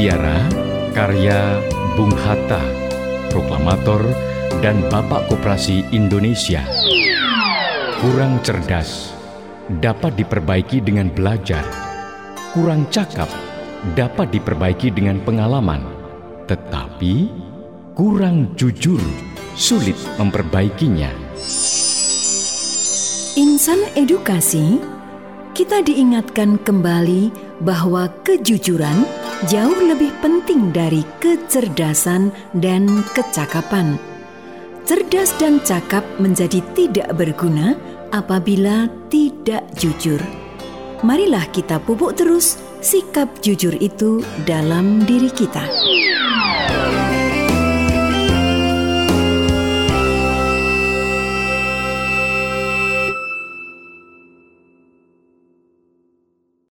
Mutiara, karya Bung Hatta, proklamator dan Bapak Koperasi Indonesia. Kurang cerdas dapat diperbaiki dengan belajar. Kurang cakap dapat diperbaiki dengan pengalaman. Tetapi kurang jujur sulit memperbaikinya. Insan edukasi, kita diingatkan kembali bahwa kejujuran jauh lebih penting dari kecerdasan dan kecakapan. Cerdas dan cakap menjadi tidak berguna apabila tidak jujur. Marilah kita pupuk terus sikap jujur itu dalam diri kita.